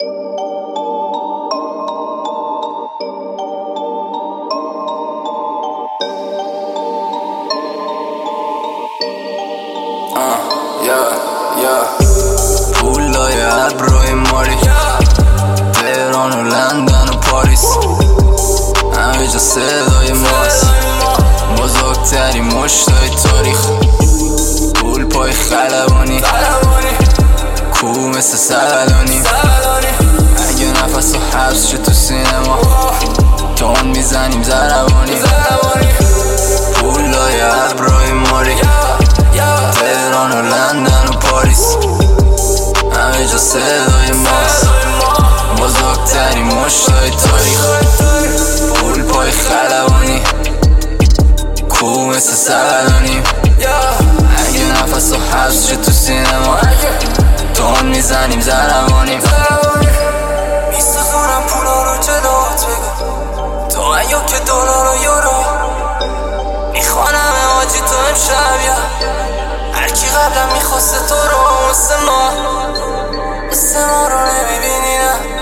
پولای ابروی ماری تهران و لندن و پاریس، همه جا صدای ماست، بزرگترین مشتای تاریخ. پول پای خلبانی، کو مثل سلالانی، اگه نفس و حبس شد تو سینما تون میزنیم زربانی. پولای ابروی ماری تهران و لندن و پاریس، همه جا صدای ماست، بزرگترین مشتای تاریخ. پول پای خلبانی، کو مثل سلالانی، اگه نفس و حبس شد تو سینما تون میزنیم زربانی. میسوزونم پولا رو جلوت بگو، تو ایا که دلار و یورو میخوانم آجی تو امشب، یا هرکی قبلم میخواسته تو رو مثل ما رو نمیبینی،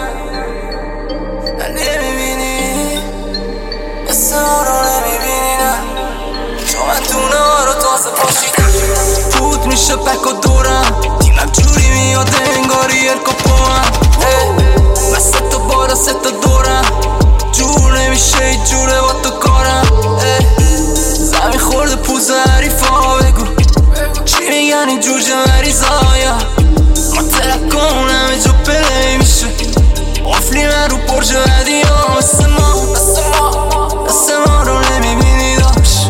نه نمیبینی، مثل ما رو نمیبینی، نه چون من دونه ها رو تازه پاشیدم. بود میشه بک و دورم، تیمم جوری میاد انگاری ارکاپوام، من سه تا بالا سه تا دورم، جور نمیشه ای جوره با تو کارم. زمین خورده پوز حریفا، بگو چی میگن این جور مریضایا، ما ترکمون همه جا پلی میشه، قفلی من رو برج بدی ها، مثل ما رو نمیبینی داشت،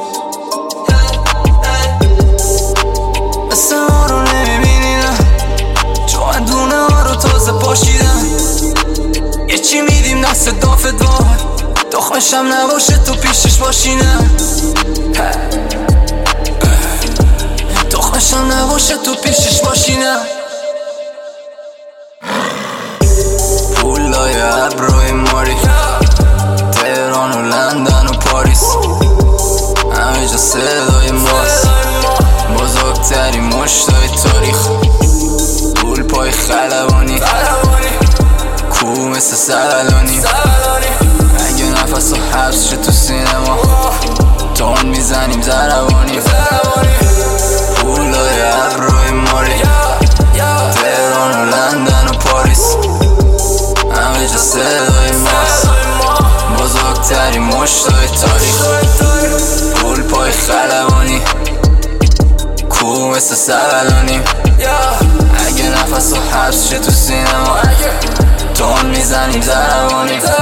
مثل ما رو نمیبینی، نه چون من دونه ها رو تازه پاشیدم. یه چی میدیم دست دافت وای، تخمشم نباشه تو پیشش باشی، نه تخمشم نباشه تو پیشش باشی، نه. پولای ابروی ماری تهران و لندن و پاریس، همه جا صدای ماست، بزرگترین مشتای تاریخ. پول پای خلبانی، کو مثل سلالانی، اگه نفس و حبس شد تو سینما تون میزنیم زربانی. پولای ابروی ماری تهران و لندن و پاریس، همه جا صدای ماست، بزرگترین مشتای تاریخ. پول پای خلبانی، کو مثل سلالانی، اگه نفس و حبس شد تو سینما تون میزنیم زربانی.